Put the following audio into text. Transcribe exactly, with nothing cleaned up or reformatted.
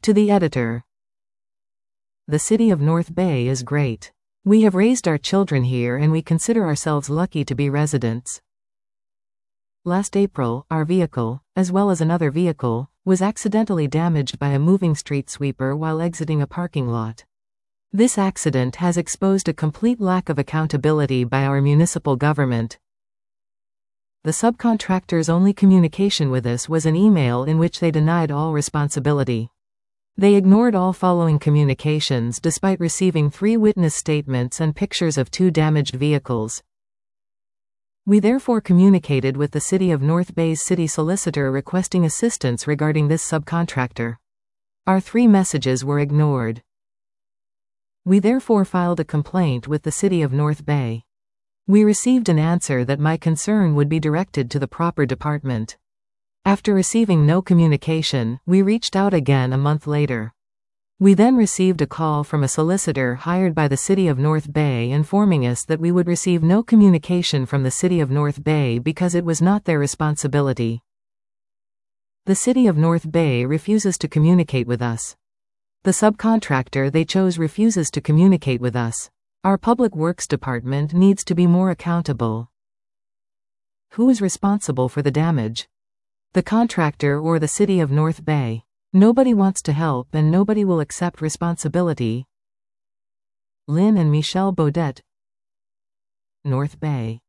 To the editor. The city of North Bay is great. We have raised our children here and we consider ourselves lucky to be residents. Last April, our vehicle, as well as another vehicle, was accidentally damaged by a moving street sweeper while exiting a parking lot. This accident has exposed a complete lack of accountability by our municipal government. The subcontractor's only communication with us was an email in which they denied all responsibility. They ignored all following communications despite receiving three witness statements and pictures of two damaged vehicles. We therefore communicated with the City of North Bay's city solicitor requesting assistance regarding this subcontractor. Our three messages were ignored. We therefore filed a complaint with the City of North Bay. We received an answer that my concern would be directed to the proper department. After receiving no communication, we reached out again a month later. We then received a call from a solicitor hired by the City of North Bay informing us that we would receive no communication from the City of North Bay because it was not their responsibility. The City of North Bay refuses to communicate with us. The subcontractor they chose refuses to communicate with us. Our Public Works Department needs to be more accountable. Who is responsible for the damage? The contractor or the City of North Bay? Nobody wants to help and nobody will accept responsibility. Lynn and Michelle Baudet, North Bay.